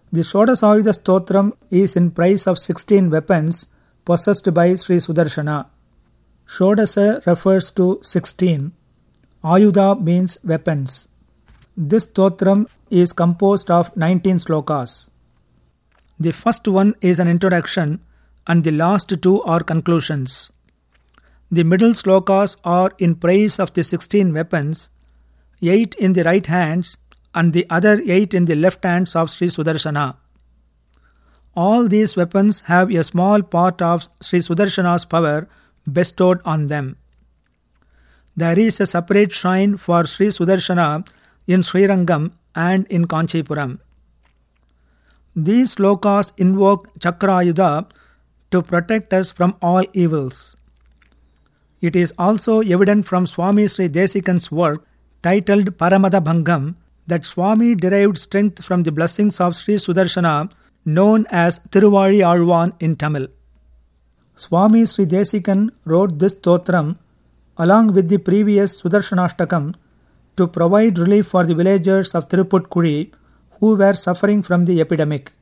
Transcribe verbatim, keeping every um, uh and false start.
The Shodasayudha Stotram is in praise of sixteen weapons possessed by Sri Sudarshana. Shodasa refers to sixteen. Ayudha means weapons. This stotram is composed of nineteen slokas. The first one is an introduction and the last two are conclusions. The middle slokas are in praise of the sixteen weapons, eight in the right hands and the other eight in the left hands of Sri Sudarshana. All these weapons have a small part of Sri Sudarshana's power bestowed on them. There is a separate shrine for Sri Sudarshana in Srirangam and in Kanchipuram. These slokas invoke Chakrayudha to protect us from all evils. It is also evident from Swami Sri Desikan's work titled Paramada Bhangam that Swami derived strength from the blessings of Sri Sudarshana, known as Thiruvali Alvan in Tamil. Swami Sri Desikan wrote this stotram along with the previous Sudarshanashtakam to provide relief for the villagers of Tirupputkudi who were suffering from the epidemic.